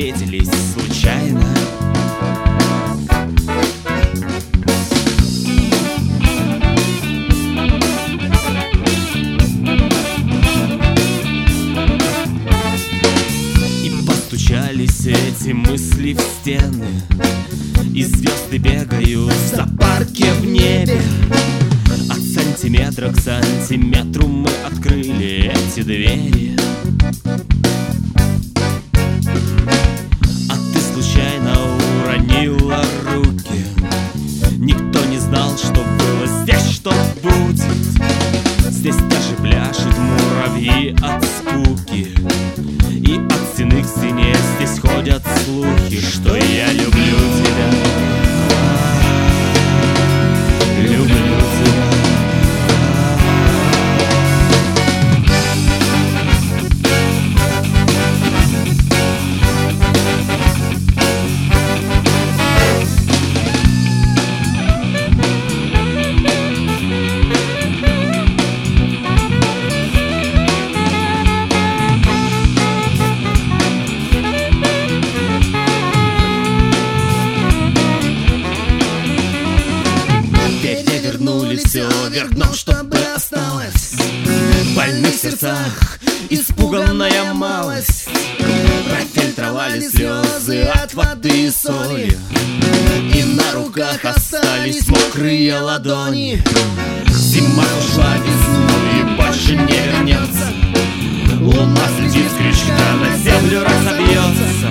встретились случайно. И постучались эти мысли в стены, и звезды бегают в зоопарке в небе. От сантиметра к сантиметру мы открыли эти двери. А ты случайно уронила руки. Никто не знал, что было здесь, что будет. Здесь даже пляшут муравьи от скуки, и от стены к стене здесь ходят слухи, что я люблю тебя. Люблю тебя. Все вверх дном, чтобы осталось в больных сердцах испуганная малость. Профильтровали слезы от воды и соли, и на руках остались мокрые ладони. Зима ушла весну и больше не вернется. Луна слетит с крючка, на землю разобьется.